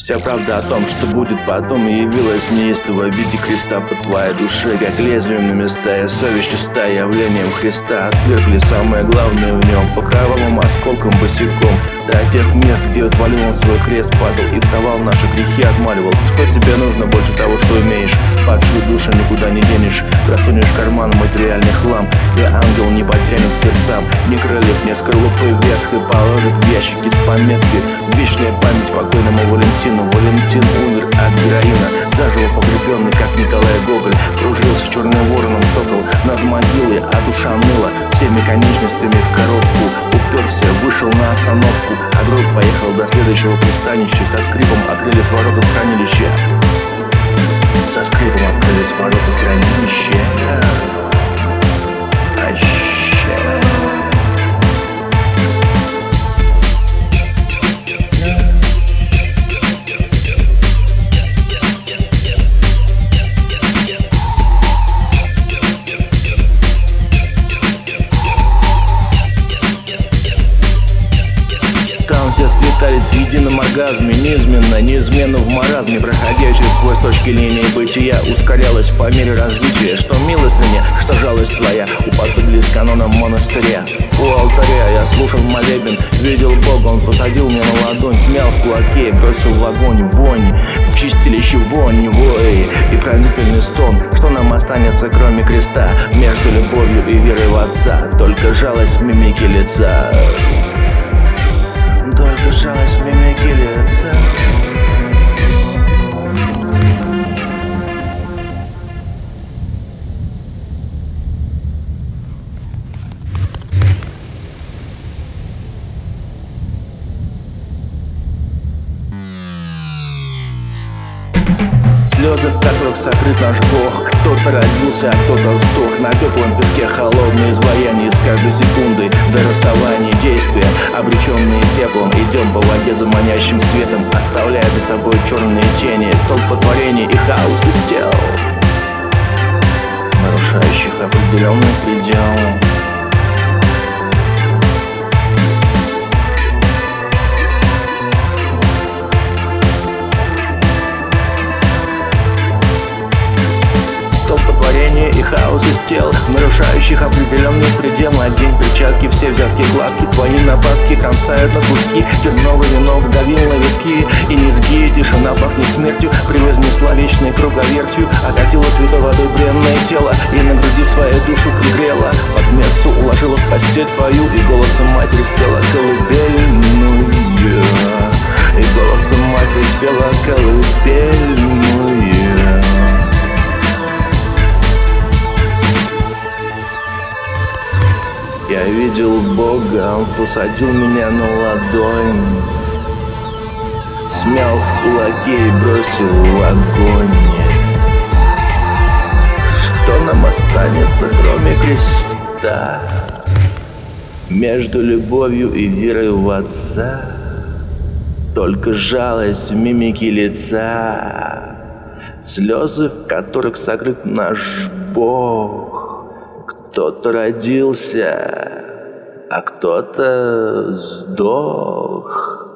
Вся правда о том, что будет потом, и явилась неистово в виде креста по твоей душе, как лезвием на места, и совесть чиста явлением Христа. Отвергли самое главное в нем, по кровавым осколкам босиком, до тех мест, где взвалил он свой крест, падал и вставал, наши грехи отмаливал. Что тебе нужно больше того, что имеешь? Падшую душу никуда не денешь, просунешь в карман материальный хлам, и ангел не потянет к сердцам ни крыльев, ни скорлупы вверх, и положит в ящики с пометкой: вечная память покойному Валентину. Валентин умер от героина, заживо погребенный, как Николай Гоголь. Кружился черным вороном сокол над могилой, а душа ныла всеми конечностями в коробку. Уперся, вышел на остановку, а гроб поехал до следующего пристанища. Со скрипом открылись ворота в хранилище. Со скрипом открылись ворота в хранилище. Там все сплетались в едином оргазме, неизменно в маразме, проходя сквозь точки линии бытия, ускорялась по мере развития. Что милость мне, что жалость твоя, уподобились канонам монастыря. У алтаря я слушал молебен, видел Бога, он посадил мне на ладонь, смял в кулаке и бросил в огонь. Вонь, в чистилище вонь, вой и пронзительный стон. Что нам останется, кроме креста? Между любовью и верой в Отца только жалость в мимике лица. Только жалость в мимике лица. Слезы, в которых сокрыт наш Бог. Кто-то родился, а кто-то сдох. На теплом песке холодное изваяние, с каждой секундой до расставания действия, обреченные пеплом, идем по воде за манящим светом, оставляя за собой черные тени, столпотворение и хаос из тел, нарушающих определенный предел. И хаос из тел, нарушающих определенный предел. Надень перчатки, все взятки гладки, твои нападки кромсают на куски. Терновый венок давил на виски, и низги тишина пахнет смертью. Превознесла вечной круговертью, окатила святой водой бренное тело, и на груди свою душу пригрела. Под мессу уложила в постель твою, и голосом матери спела колыбельную. И голосом матери спела колыбельную. Я видел Бога, он посадил меня на ладонь, смял в кулаке и бросил в огонь. Что нам останется, кроме креста? Между любовью и верой в Отца только жалость в мимике лица, слезы, в которых сокрыт наш Бог. Кто-то родился, а кто-то сдох.